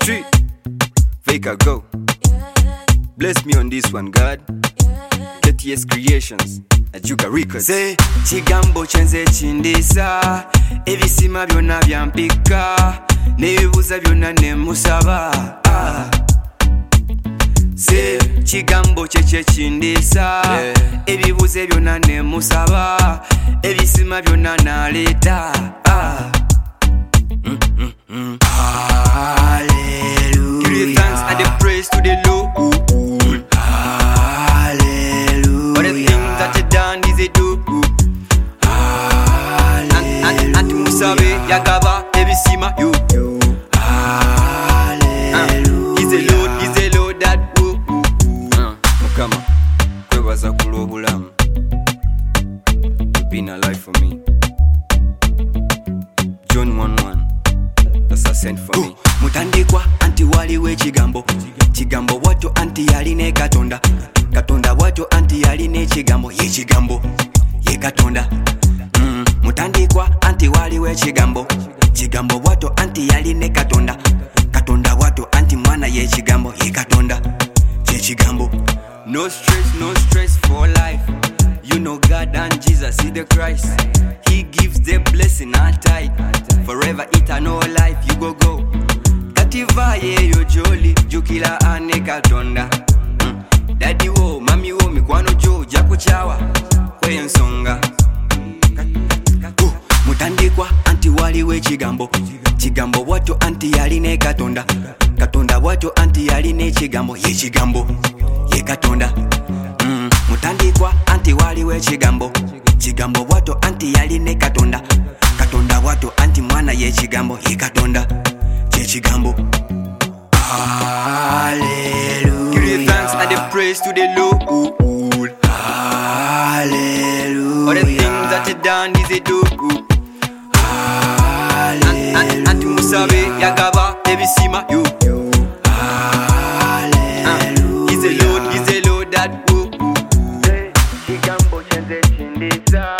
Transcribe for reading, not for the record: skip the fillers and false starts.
Street, fake a go. Bless me on this one, God. KTS Creations, Ajuga Records. Say, chigambo chenze chindisa, ebisima byonna byampika, nebibuuza byonna ne musaba. Say, chigambo cheche chindisa, ebibuuza byonna ne musaba, ebisima byonna naleeta. Hallelujah. Give the thanks and the praise to the Lord. Hallelujah. All the things that you done is a do. Hallelujah. And musabe yagaba ebisima you. Hallelujah. He's a Lord that woo. Mukama, kwebaza kulobulamu. You've been alive for me. John 1:1. That's a sent for me. Mutandikwa anti waliwo ekigambo, kigambo bwatyo anti yaline Katonda, Katonda bwatyo anti yaline ekigambo, ye kigambo ye Katonda. Mutandikwa anti waliwo ekigambo, kigambo bwatyo anti yaline Katonda, Katonda bwatyo anti mwana ye kigambo, ye Katonda ye kigambo. No stress for life. You know God and Jesus is the Christ. He gives the blessing and tithe. Forever eternal life you go. Kativaye yo jolly, jukila ane Katonda. Daddy wo, mami wo, mikwano jo, jakuchawa, kwe nsonga. Mutandikwa anti waliwo ekigambo, kigambo bwatyo anti yaline Katonda, Katonda bwatyo anti yaline ekigambo, ye kigambo ye Katonda. Mutandikwa anti waliwo ekigambo, kigambo bwatyo anti yaline Katonda, Katonda bwatyo anti mwana ye kigambo, ye Katonda ye kigambo. Hallelujah. Give the thanks and the praise to the Lord. Hallelujah. All the things that you done is a do. Hallelujah. And musabe yagaba ebisima you. Hallelujah. He's a Lord that woo. Chigambo chenze chindisa.